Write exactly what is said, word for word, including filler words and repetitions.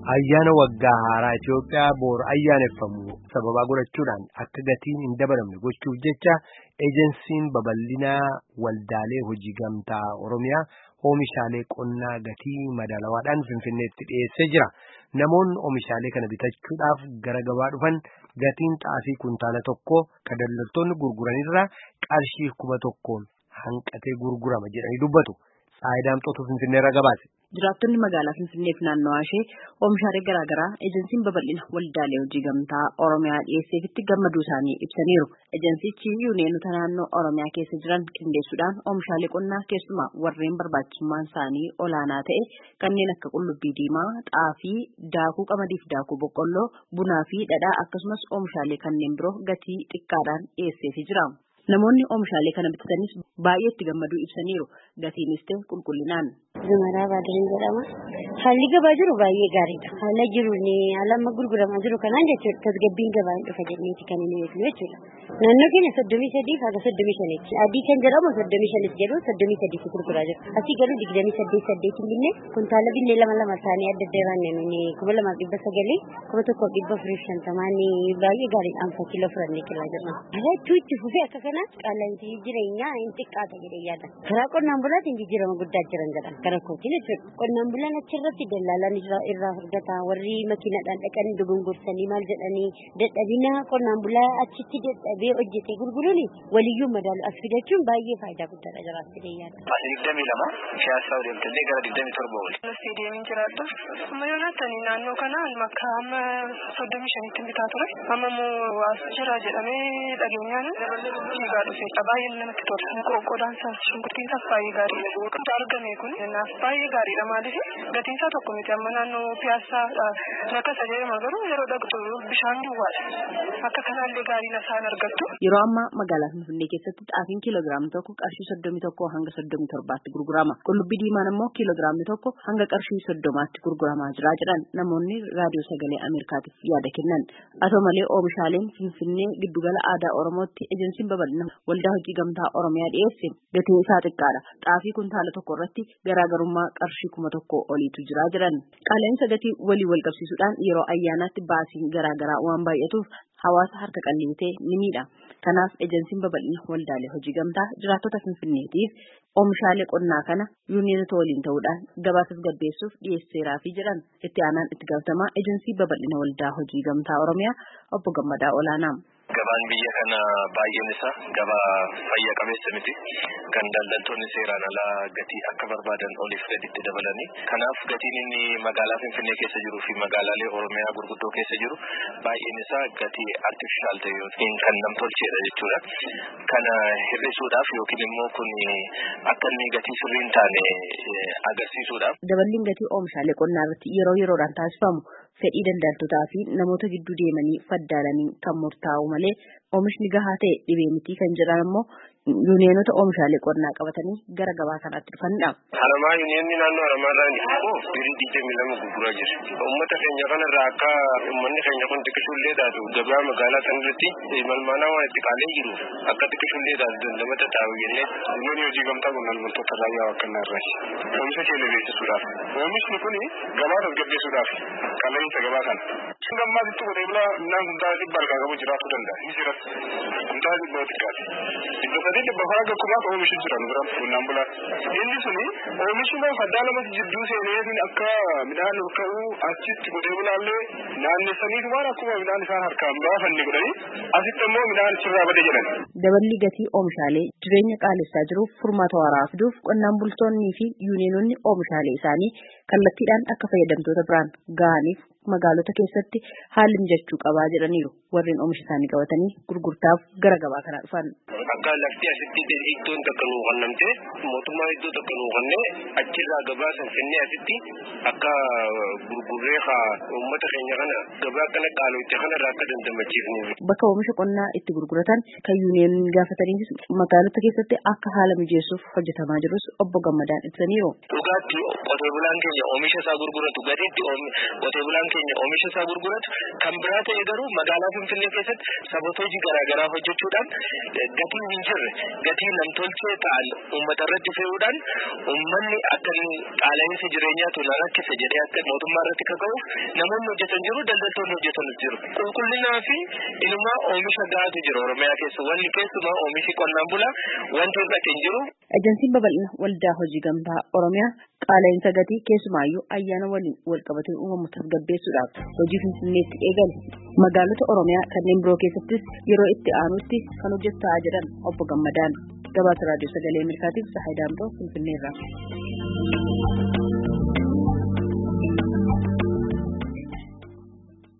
Ayyaana waggaa haaraa Itoophiyaa boor ayyaaneffamu sababa godhachuudhaan akka gatiin hin dabalamne gochuuf jecha ejensiin babal'inaa waldaalee hojii gamtaa Oromiyaa oomishaalee qonnaa gatii madaalawaadhaan Finfinneetti dhiyeessee jira. Namoonni oomishaalee kana bitachuudhaaf gara gabaa dhufan gatiin xaafii kuntaala tokko kan daldaltoonni gurguranirraa qarshii kuma tokkoon hanqatee gurgurama jedhanii dubbatu. Saayidaamtoota Finfinneerraa gabaase. Jiraattonni magaalaa Finfinneef naannoo ishee oomishaalee garaa garaa ejensiin babal'ina waldaalee hojii gamtaa Oromiyaa dhiyeesseefitti gammaduu isaanii ibsaniiru. Ejensichi yuuneenota naannoo Oromiyaa keessa jiran qindeessuudhaan oomishaalee qonnaa keessumaa warreen barbaachisummaan isaanii olaanaa ta'e kanneen akka qullubbii diimaa, xaafii, daakuu qamadii fi daakuu boqqolloo, bunaa fi dhadhaa akkasumas oomishaalee kanneen biroo gatii xiqqaadhaan dhiyeesseefii jira. Namoonni oomishaalee kana bitatanis baay'ee itti gammaduu ibsaniiru. Gatiinis ta'e qulqullinaan. Zumaraa Baadiriin jedhama. Haalli gabaa jiru baay'ee gaariidha. Haala jiruun haala amma gurguramaa jiru kanaan jechuudha. Tasgabbiin gabaa hin dhufa jenneeti kan inni beeknu jechuudha. Naannoo keenya soddomii sadii fi haga soddomii shanitti. Adii kan jedhamu soddomii shanitti jedhu soddomii sadiitti gurguraa jiru. Asii garuu digdamii saddeet saddeetiin binne kuntaala binnee lama lama isaanii adda adda baanne nuni kuma lamaaf dhibba sagalii kuma tokkoof dhibba afurii fi shantamaanii baay'ee gaariidhaan fakkii lafa furannee kilaa jirra. Haala itti fufee akka kana qaala'insi jireenyaa hin xiqqaata jedhee yaada. Karaa qonnaan bulaatiin jijjiirama guddaa jiran jedhan. Karaa kootiin jechuudha. Qonnaan bulaan achirratti daldaalaan irraa fudhata. Warri makiinaadhaan dhaqanii dogongorsanii maal jedhanii dadhabina qonnaan bulaa achitti dadhabee hojjetee gurguruun waliyyuu madaalu as fidachuun baay'ee faayidaa guddaadha jiraaf jedhee yaada. digdamii lama siyaasaa deemtee gara digdamii torba oli. Deemin jiraadha. Amma yoo naatanii naannoo kanaan makka amma soddomii shanitti bitaa ture. Amma immoo as jira jedhamee dhageenyaan dhiigaa dhufe. Baay'ee namatti tola. Qoqqoodaan isaas shunkurtiin isaas baay'ee gaariidha. Kan argame kun naaf baay'ee gaariidha maaliif gatiin isaa tokko miti amma naannoo piyaasaa rakasa jedhama garuu yeroo dhaqxu bishaan duwwaadha. Akka kanaallee gaariin isaan argattu. Yeroo ammaa magaalaa Finfinnee keessatti xaafiin kiiloogiraamni tokko qarshii soddomii tokkoo hanga soddomii torbaatti gurgurama. Qullubbii diimaan immoo kiiloogiraamni tokko hanga qarshii soddomaatti gurguramaa jira jedhan namoonni raadiyoo sagalee Ameerikaatiif yaada kennan. Haa ta'u malee oomishaaleen Finfinnee giddugala aadaa Oromootti ejensiin babal'ina waldaa hojii gamtaa Oromiyaa dhiyeesse gatiin isaa xiqqaadha. Xaafii kuntaala tokko irratti garaagarummaa qarshii kuma tokko oliitu jira jedhan. Qaala'insa gatii walii wal qabsiisuudhaan yeroo ayyaanaatti baasiin garaagaraa waan baay'atuuf hawaasa harka qalleeyyii ta'e ni miidha. Kanaaf ejensiin babal'ina waldaalee hojii gamtaa jiraattota Finfinneetiif oomishaalee qonnaa kana yuuneenota waliin ta'uudhaan gabaa tasgabbeessuuf dhiyeesseeraafi jedhan itti aanaan itti gaafatamaa ejensii babal'ina waldaa hojii gamtaa Oromiyaa obbo Gammadaa Olaanaa. Gabaan biyya kana baay'een isaa gabaa fayya qabeessa miti. Kan daldaltoonni seeraan alaa gatii akka barbaadan oliif gaditti dabalanii. Kanaaf gatiin inni magaalaa Finfinnee keessa jiruu fi magaalaalee Oromiyaa gurguddoo keessa jiru baay'een isaa gatii artifishaal ta'e yookiin kan namtolcheedha jechuudha. Kana hir'isuudhaaf yookiin immoo kun akka inni gatii sirrii hin taane agarsiisuudhaaf. Daballiin gatii oomishaalee qonnaa irratti yeroo yeroodhaan taasifamu fedhii daldaltootaa fi namoota gidduu deemanii faddaalanii kan murtaa'u malee oomishni gahaa ta'e dhibee miti kan jedhan immoo yuuneenota oomishaalee qonnaa qabatanii gara gabaa kanaatti dhufanidha. Haramaa yuuneenni naannoo Haramaarraa immoo birii digdamii lama gurguraa jira. Uummata keenya kanarraa akka uummanni keenya kun xiqqishullee taatu gabaa magaalaa sanarratti malmaanaa waan itti qaalee jiru akka xiqqishullee taatu dandamata taa'u jennee uummanni hojii gamtaa qonnaan bultoota raayyaa wakkannaarraa oomisha keenya beeksisuudhaaf. Oomishni kun gabaa tasgabbeessuudhaaf qaala'insa gabaa kana. Gammaatitti qotee bulaa naan kuntaala dhibba harkaa qabu jiraachuu danda'a. Ni jiraatu. Kuntaala dhibba xiqqaati. Dhibba sadii dhibba faraga kumaaf oomishi jiran biraa qonnaan bulaa. Inni suni oomishi lama faddaa lamatti jidduu seenee akka midhaan ka'uu achitti qotee bulaallee naannessaniitu waan akkuma midhaan isaan harkaan baafanne godhanii asitti immoo midhaan sirraa bade jedhan. Daballi gatii oomishaalee jireenya qaalessaa jiruuf furmaata waaraa fiduuf qonnaan bultoonnii fi yuuneenonni oomishaalee isaanii kallattiidhaan akka fayyadamtoota biraan ga'aniif magaalota keessatti haalli mijachuu qabaa jedhaniiru warreen oomisha isaanii qabatanii gurgurtaaf gara gabaa kana dhufan. Akka lafti asitti iddoon takka nuu kennamte mootummaa iddoo takka nuu kennee achirraa gabaa san fennee asitti akka gurgurree haa uummata keenya kana gabaa kana qaala'insa kanarraa akka dandamachiifnu. Bakka oomisha qonnaa itti gurguratan kan yuuneen gaafatanii magaalota keessatti akka haala mijeessuuf hojjetamaa jirus obbo Gammadaan ibsaniiru. Dhugaatti qotee bulaan keenya oomisha isaa gurguratu gadiitti qotee bulaan keenya oomisha isaa gurguratu kan biraa ta'e garuu magaalaa Finfinnee keessatti sabootni garaagaraa hojjechuudhaan gatiin hin jirre gatii namtolchee ta'an uummata irratti fe'uudhaan uummanni akka qaala'insa jireenyaa tun rakkisa jedhee akka mootummaa irratti kaka'uuf namoonni hojjetan jiru, daldaltoonni hojjetan jiru. Qulqullinaa fi inumaa oomisha gahaatu jira Oromiyaa keessa. Wanni keessumaa oomishi qonnaan bulaa wanti irratti hin jiru. Ejensiin babal'ina waldaa hojii gamtaa Oromiyaa qaala'insa gatii keessumaayyuu ayyaana waliin walqabatee uumamu tasgabbeessuudhaaf hojii Finfinneetti eegale. Magaalota Oromiyaa kanneen biroo keessattis yeroo itti aanutti kan hojjetaa jiran obbo Gammadaan. Gabaasa Raadiyoo Sagalee Ameerikaatiif Sahaay Daamtoo Finfinneerraa.